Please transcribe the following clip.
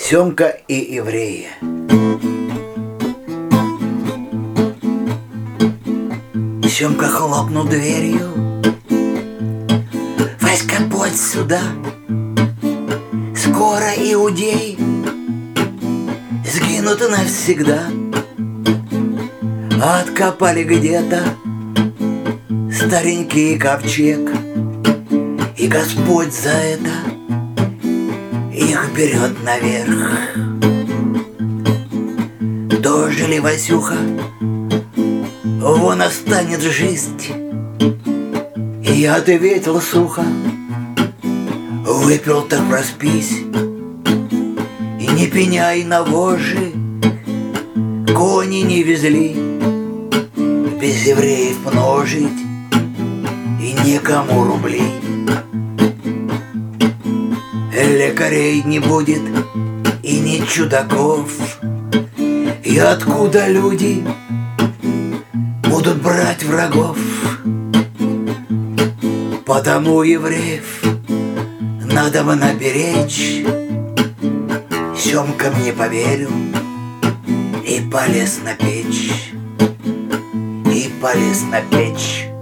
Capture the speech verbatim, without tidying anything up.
Семка и евреи. Семка хлопнул дверью. Васька, подь сюда. Скоро иудеи сгинут навсегда. Откопали где-то старенький ковчег, и Господь за это их берет наверх. Дожили, Васюха, вон останет жизнь. И я ответил сухо: выпил так проспись, и не пеняй на вожжи, кони не везли, без евреев множить и никому рублей. Лекарей не будет и ни чудаков, и откуда люди будут брать врагов? Потому евреев надо бы наберечь. Семка мне поверил и полез на печь, и полез на печь.